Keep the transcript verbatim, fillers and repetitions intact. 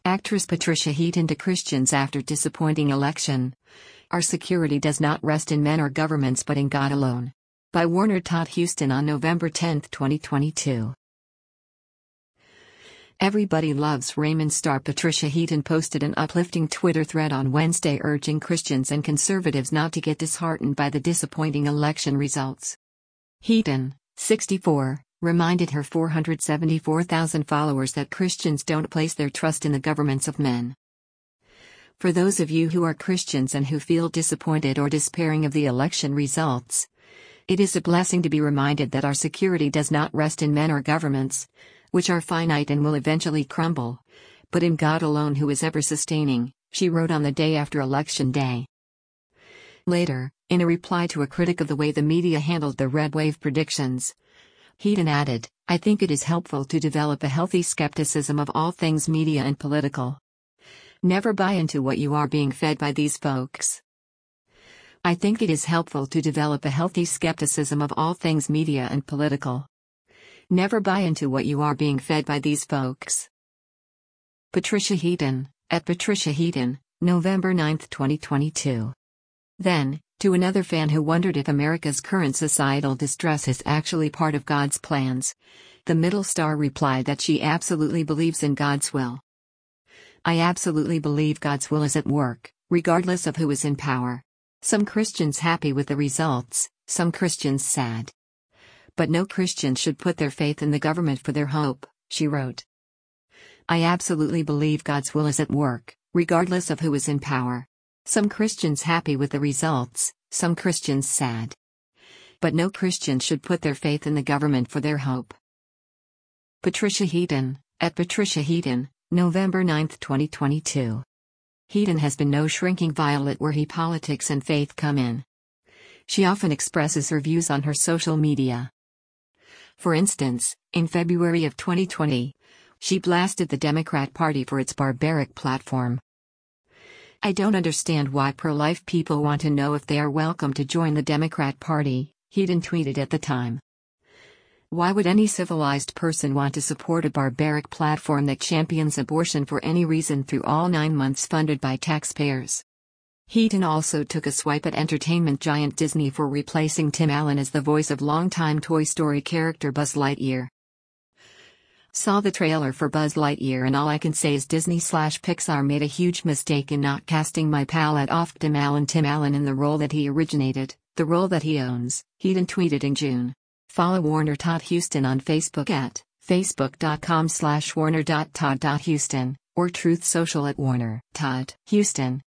Actress Patricia Heaton to Christians after disappointing election. Our security does not rest in men or governments but in God alone. By Warner Todd Huston on November tenth, twenty twenty-two. Everybody Loves Raymond star Patricia Heaton posted an uplifting Twitter thread on Wednesday urging Christians and conservatives not to get disheartened by the disappointing election results. Heaton, sixty-four, reminded her four hundred seventy-four thousand followers that Christians don't place their trust in the governments of men. For those of you who are Christians and who feel disappointed or despairing of the election results, it is a blessing to be reminded that our security does not rest in men or governments, which are finite and will eventually crumble, but in God alone who is ever sustaining, she wrote on the day after Election Day. Later, in a reply to a critic of the way the media handled the red wave predictions, Heaton added, "I think it is helpful to develop a healthy skepticism of all things media and political. Never buy into what you are being fed by these folks. I think it is helpful to develop a healthy skepticism of all things media and political. Never buy into what you are being fed by these folks." Patricia Heaton, at Patricia Heaton, November ninth, twenty twenty-two. Then, to another fan who wondered if America's current societal distress is actually part of God's plans, the middle star replied that she absolutely believes in God's will. "I absolutely believe God's will is at work, regardless of who is in power. Some Christians happy with the results, some Christians sad. But no Christian should put their faith in the government for their hope," she wrote. "I absolutely believe God's will is at work, regardless of who is in power. Some Christians happy with the results, some Christians sad. But no Christian should put their faith in the government for their hope." Patricia Heaton, at Patricia Heaton, November ninth, twenty twenty-two. Heaton has been no shrinking violet where he politics and faith come in. She often expresses her views on her social media. For instance, in February of twenty twenty, she blasted the Democrat Party for its barbaric platform. "I don't understand why pro-life people want to know if they are welcome to join the Democrat Party," Heaton tweeted at the time. "Why would any civilized person want to support a barbaric platform that champions abortion for any reason through all nine months funded by taxpayers?" Heaton also took a swipe at entertainment giant Disney for replacing Tim Allen as the voice of longtime Toy Story character Buzz Lightyear. "Saw the trailer for Buzz Lightyear and all I can say is Disney slash Pixar made a huge mistake in not casting my pal at off Tim Allen Tim Allen in the role that he originated, the role that he owns," Heaton tweeted in June. Follow Warner Todd Huston on Facebook at facebook.com slash warner.todd.huston or Truth Social at Warner Todd Huston.